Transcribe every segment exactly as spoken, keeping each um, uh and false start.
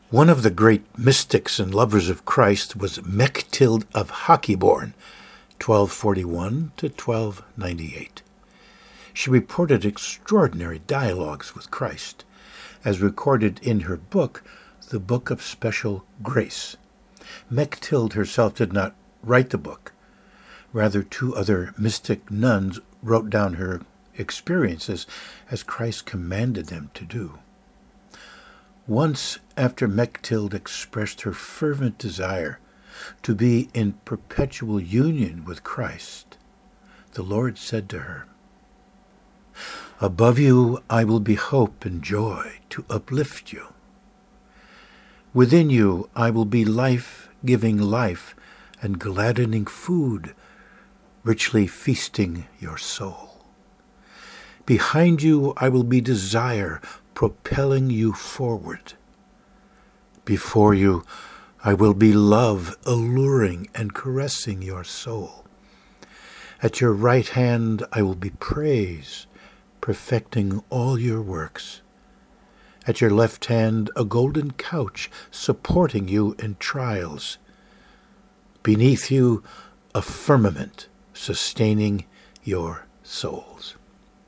One of the great mystics and lovers of Christ was Mechtild of Hackeborn, twelve forty-one to twelve ninety-eight. She reported extraordinary dialogues with Christ, as recorded in her book, The Book of Special Grace. Mechtild herself did not write the book. Rather, two other mystic nuns wrote down her experiences as Christ commanded them to do. Once, after Mechtild expressed her fervent desire to be in perpetual union with Christ, the Lord said to her, "Above you I will be hope and joy to uplift you. Within you I will be life-giving life and gladdening food, richly feasting your soul. Behind you I will be desire, propelling you forward. Before you I will be love, alluring and caressing your soul. At your right hand I will be praise, perfecting all your works. At your left hand a golden couch, supporting you in trials. Beneath you a firmament, sustaining your souls."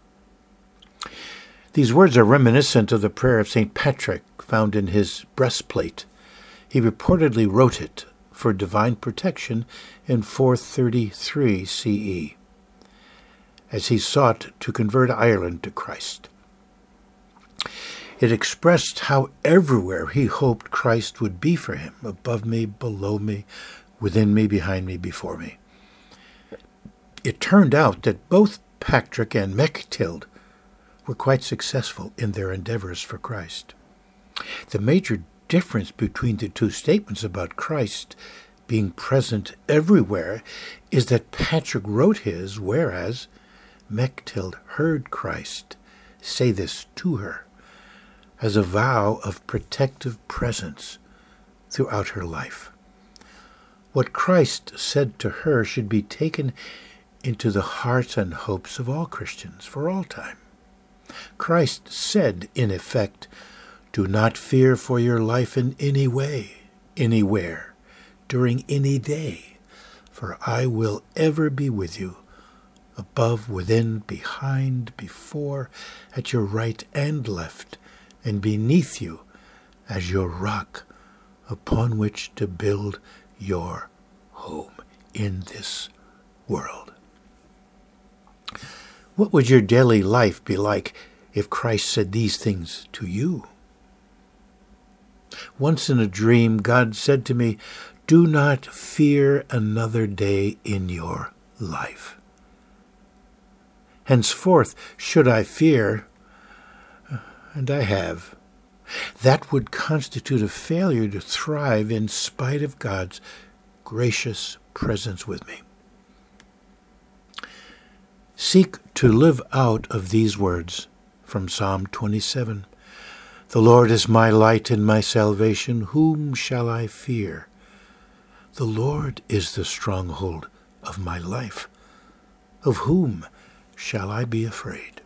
These words are reminiscent of the prayer of Saint Patrick found in his breastplate. He reportedly wrote it for divine protection in four thirty-three C E, as he sought to convert Ireland to Christ. It expressed how everywhere he hoped Christ would be for him, above me, below me, within me, behind me, before me. It turned out that both Patrick and Mechtild were quite successful in their endeavors for Christ. The major difference between the two statements about Christ being present everywhere is that Patrick wrote his, whereas Mechtild heard Christ say this to her as a vow of protective presence throughout her life. What Christ said to her should be taken into the hearts and hopes of all Christians for all time. Christ said, in effect, "Do not fear for your life in any way, anywhere, during any day, for I will ever be with you, above, within, behind, before, at your right and left, and beneath you as your rock upon which to build your home in this world." What would your daily life be like if Christ said these things to you? Once in a dream, God said to me, "Do not fear another day in your life." Henceforth, should I fear, and I have, that would constitute a failure to thrive in spite of God's gracious presence with me. Seek to live out of these words from Psalm twenty-seven. "The Lord is my light and my salvation. Whom shall I fear? The Lord is the stronghold of my life. Of whom shall I be afraid?"